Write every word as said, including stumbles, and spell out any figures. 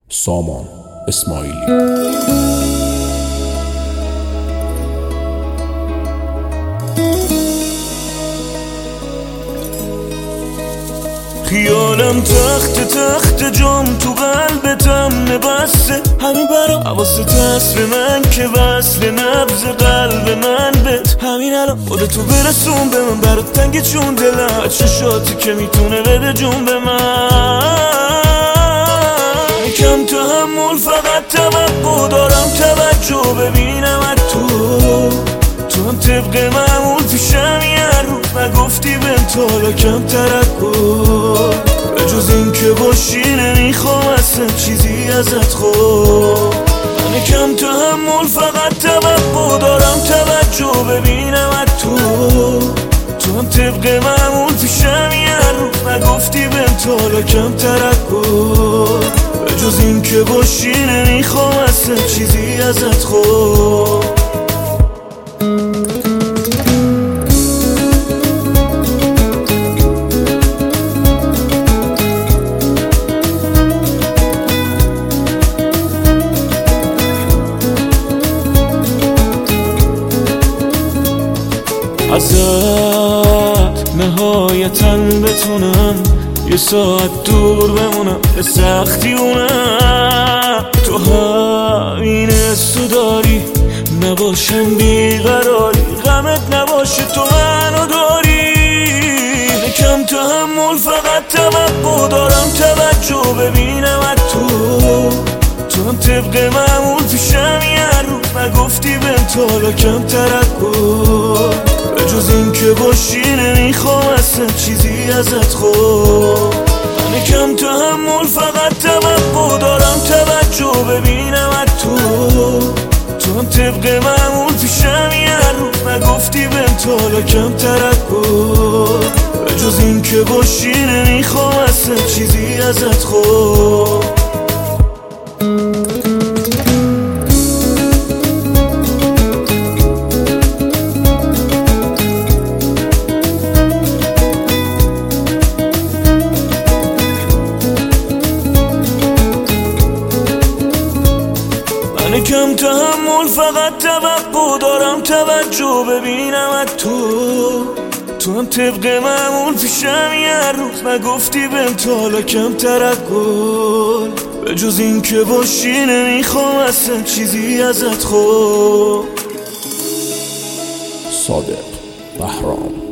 سامان اسماعیلی. خیالم تخت تخت جام تو قلبتم نبسته، همین برا حواست هست به من که وصل نبض قلب من بد. همین الان خودتو برسون به من، برات تنگ چون دلم چشاتی که میتونه بده جون به من. کم تحمل فقط توقع دارم توجه ببینم از تو، تو هم طبق معمول پیشم یه رو نگفتی بهم تا حالا کم ترکن. به جز این که باشی نمیخوام اصلا چیزی ازت خود. من کم تحمل فقط توقع دارم توجه ببینم از تو، تو هم طبق معمول پیشم یه رو نگفتی بهم تا حالا کم ترکن. به جز این که باشی نمیخوام اصلا چیزی ازت خود. ازت نهایتاً بتونم یه ساعت دور بمونم، به سختی اونم تو همین حسو داری، نباشم بیقراری غمت نباشه تو منو داری. کم تحمل فقط توقع دارم توجه ببینم از تو، تو هم طبق معمول پیشم یه رو نگفتی بهم تا حالا کم ترکن. به جز این که باشی نمیخوام اصلا چیزی ازت خود. من کم تحمل فقط توقع دارم توجه ببینم از تو، تو هم طبق معمول پیشم یه رو نگفتی بهم تا حالا کم ترکن. به جز این که باشی نمیخوام اصلا چیزی ازت خود. من کم تحمل فقط توقع دارم توجه ببینم از تو، تو هم طبق معمول پیشم یه روز نگفتی بهم تا حالا کم ترکن. به جز این که باشی نمیخوام اصلا چیزی ازت خود. صادق بهرام.